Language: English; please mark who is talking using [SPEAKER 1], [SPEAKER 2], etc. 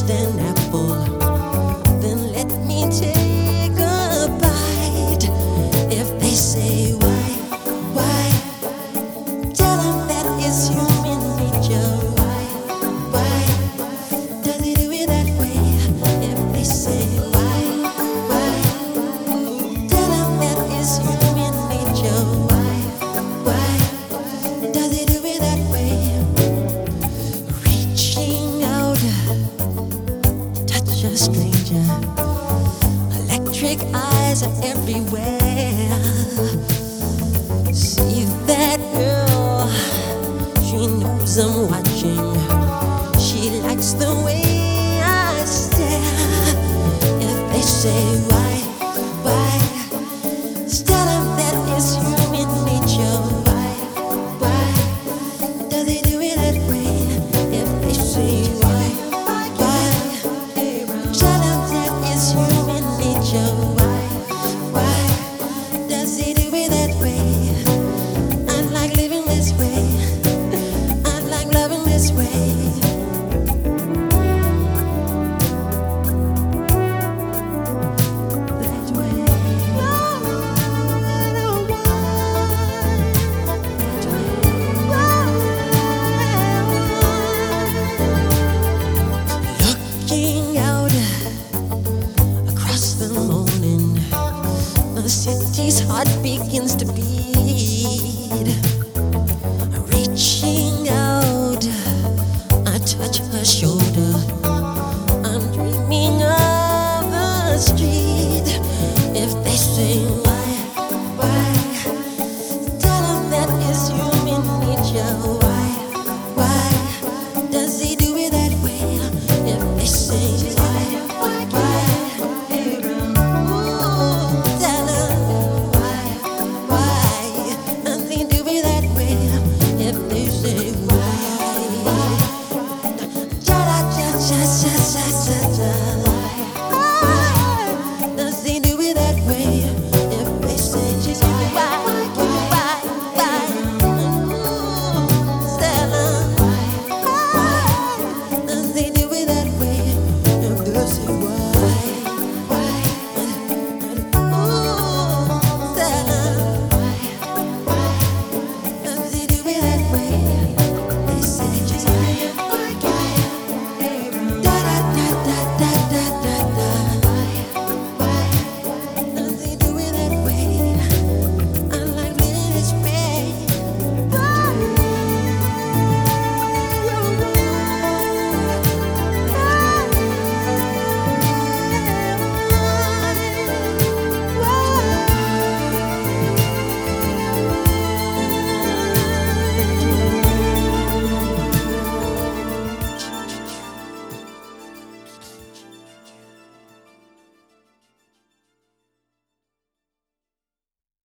[SPEAKER 1] crushed an apple, then let me take a bite. If they say why, tell them that it's human nature. Why does he do it that way? If they say why, tell them that it's human nature. Why does he do it that way? Reaching out, touch a stranger. Electric eyes are everywhere. See that girl, she knows I'm watching. She likes the way I stare. If they say why, tell them that it's human nature. Why does he do it that way? If they say why, tell them that it's human nature. Why does he do it that way? I like living this way. I like loving this way. That way. Looking out across the morning, the city's heart begins to beat. Reaching out, I touch her shoulder. I'm dreaming of the street. If they say why, tell them that it's human nature. Why does he do it that way? If they say why, tell them why does he do it that way? If they say why, cha cha cha cha cha cha cha.